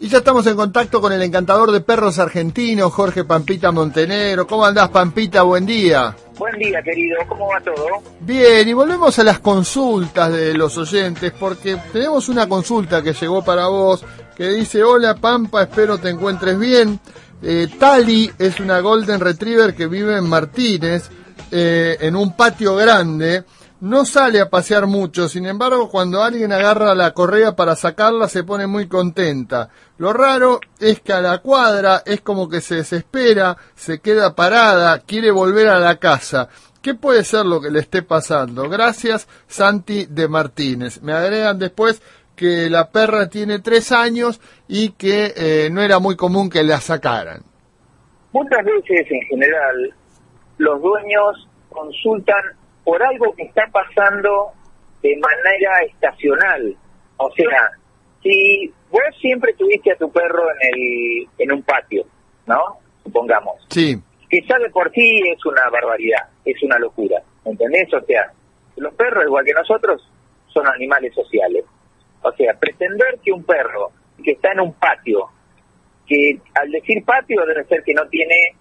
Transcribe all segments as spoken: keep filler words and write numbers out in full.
Y ya estamos en contacto con el encantador de perros argentino, Jorge Pampita Montenegro. ¿Cómo andás, Pampita? Buen día. Buen día, querido. ¿Cómo va todo? Bien, y volvemos a las consultas de los oyentes, porque tenemos una consulta que llegó para vos, que dice: hola, Pampa, espero te encuentres bien. Eh, Tali es una Golden Retriever que vive en Martínez, eh, en un patio grande. No sale a pasear mucho, sin embargo, cuando alguien agarra la correa para sacarla se pone muy contenta. Lo raro es que a la cuadra es como que se desespera, se queda parada, quiere volver a la casa. ¿Qué puede ser lo que le esté pasando? Gracias, Santi de Martínez. Me agregan después que la perra tiene tres años y que eh, no era muy común que la sacaran. Muchas veces, en general, los dueños consultan por algo que está pasando de manera estacional. O sea, si vos siempre tuviste a tu perro en el en un patio, ¿no? Supongamos. Sí. Que ya de por sí es una barbaridad, es una locura, ¿entendés? O sea, los perros, igual que nosotros, son animales sociales. O sea, pretender que un perro que está en un patio, que al decir patio debe ser que no tiene,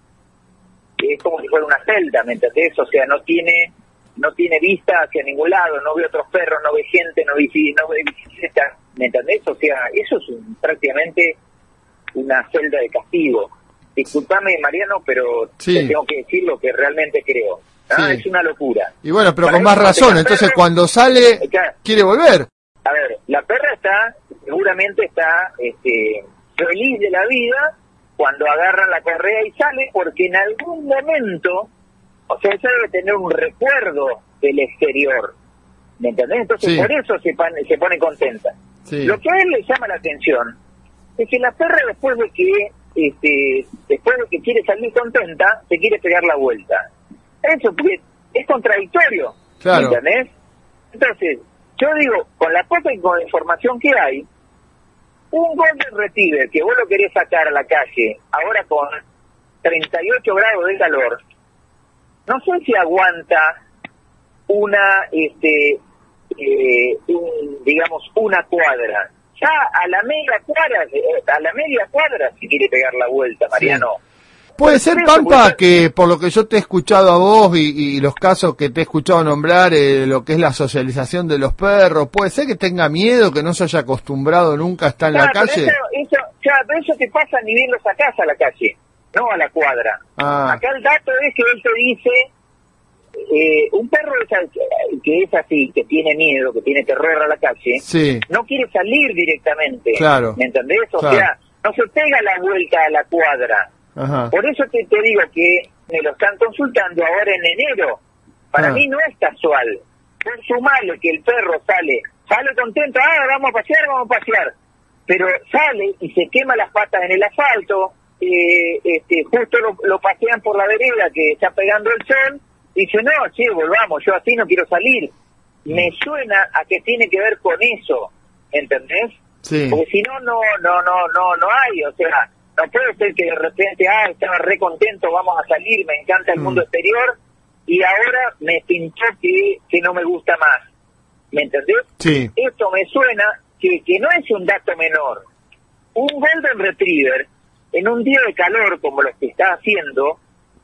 es como si fuera una celda, ¿me entendés? O sea, no tiene... no tiene vista hacia ningún lado, no ve otros perros, no ve gente, no ve, no ve bicicleta, ¿me entendés? O sea, eso es un, prácticamente una celda de castigo. Disculpame, Mariano, pero sí, te tengo que decir lo que realmente creo. ¿Ah? Sí. Es una locura. Y bueno, pero Para con más razón, perra, entonces cuando sale, quiere volver. A ver, la perra está, seguramente está este, feliz de la vida cuando agarran la correa y sale, porque en algún momento... O sea, ella debe tener un recuerdo del exterior, ¿me entendés? Entonces, sí, por eso se, pan, se pone contenta. Sí. Lo que a él le llama la atención es que la perra, después de que este, después de que quiere salir contenta, se quiere pegar la vuelta. Eso porque es contradictorio, claro, ¿me entendés? Entonces, yo digo, con la poca información que hay, un Golden Retriever que vos lo querés sacar a la calle, ahora con treinta y ocho grados de calor, no sé si aguanta una, este, eh, un, digamos, una cuadra. Ya a la media cuadra, a la media cuadra se quiere pegar la vuelta, Mariano. Sí. Puede ser, Pampa, que por lo que yo te he escuchado a vos y, y los casos que te he escuchado nombrar, eh, lo que es la socialización de los perros, puede ser que tenga miedo, que no se haya acostumbrado nunca a estar en claro, la calle. Eso, eso, claro, pero eso te pasa ni bien lo sacás a la calle, no a la cuadra. Ah. Acá el dato es que él te dice, eh, un perro que es así, que tiene miedo, que tiene terror a la calle, sí, no quiere salir directamente, claro, ¿me entendés? O claro, sea, no se pega la vuelta a la cuadra. Ajá. Por eso te, te digo que me lo están consultando ahora en enero. Para ah. mí no es casual. Es sumable que el perro sale, sale contento, ah, vamos a pasear, vamos a pasear, pero sale y se quema las patas en el asfalto. Eh, este, justo lo, lo pasean por la vereda que está pegando el sol, y dice, no, che, volvamos, yo así no quiero salir. Me suena a que tiene que ver con eso, ¿entendés? Sí. Porque si no, no, no, no, no, no hay, o sea, no puede ser que de repente, ah, estaba re contento, vamos a salir, me encanta el mm. mundo exterior, y ahora me pintó que, que no me gusta más, ¿me entendés? Sí. Esto me suena que, que no es un dato menor. Un Golden Retriever, en un día de calor como los que está haciendo,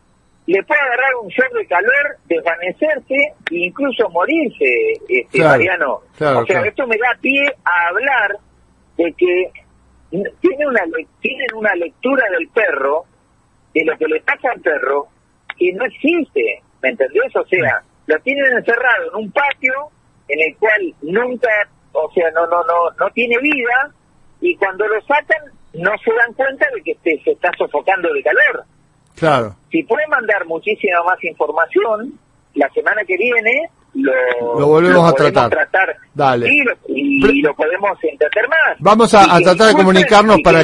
le puede agarrar un shock de calor, desvanecerse e incluso morirse, este, claro, Mariano. Claro, o sea, claro, esto me da pie a hablar de que tiene una, tienen una lectura del perro, de lo que le pasa al perro, que no existe, ¿me entendés? O sea, lo tienen encerrado en un patio en el cual nunca, o sea, no, no, no, no tiene vida, y cuando lo sacan no se dan cuenta de que se, se está sofocando de calor. Claro. Si puede mandar muchísima más información, la semana que viene lo, lo volvemos lo a tratar. tratar. Dale. Y, lo, y Pre lo podemos entender más. Vamos a, a tratar de comunicarnos para,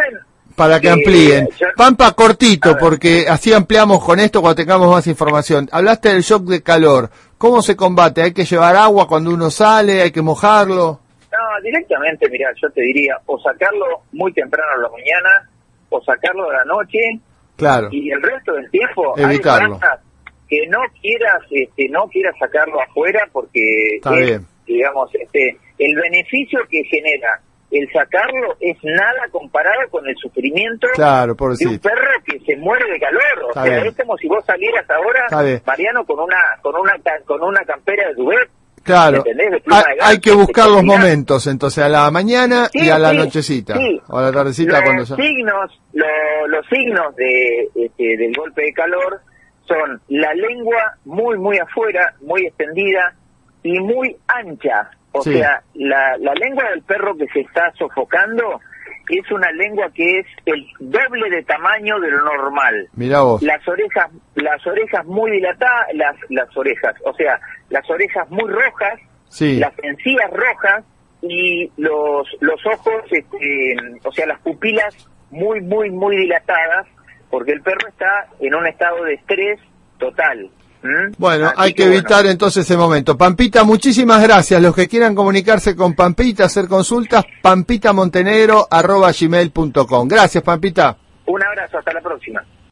para que, que amplíen. Yo, Pampa, cortito, porque así ampliamos con esto cuando tengamos más información. Hablaste del shock de calor. ¿Cómo se combate? ¿Hay que llevar agua cuando uno sale? ¿Hay que mojarlo? No, directamente, mirá, yo te diría, o sacarlo muy temprano a la mañana, o sacarlo de la noche, claro, y el resto del tiempo evitarlo. Hay que no quieras, este, no quieras sacarlo afuera porque está es, bien, digamos, este, el beneficio que genera el sacarlo es nada comparado con el sufrimiento claro, de un perro que se muere de calor. O Está sea, bien. es como si vos salieras ahora, Mariano, con una con una con una campera de Duvet. Claro, hay, hay que buscar los momentos, entonces, a la mañana sí, y a la sí, nochecita, sí. o a la tardecita. Los cuando ya... signos, lo, los signos de este, del golpe de calor son la lengua muy, muy afuera, muy extendida y muy ancha. O sí. sea, la, la lengua del perro que se está sofocando es una lengua que es el doble de tamaño de lo normal. Mirá vos. Las orejas, las orejas muy dilatadas, las, las orejas, o sea, las orejas muy rojas, sí. las encías rojas y los, los ojos, este, o sea, las pupilas muy, muy, muy dilatadas, porque el perro está en un estado de estrés total. ¿Mm? Bueno, Así hay que, que evitar bueno. entonces ese momento. Pampita, muchísimas gracias. Los que quieran comunicarse con Pampita, hacer consultas, pampitamontenegro arroba gmail punto com. Gracias, Pampita. Un abrazo, hasta la próxima.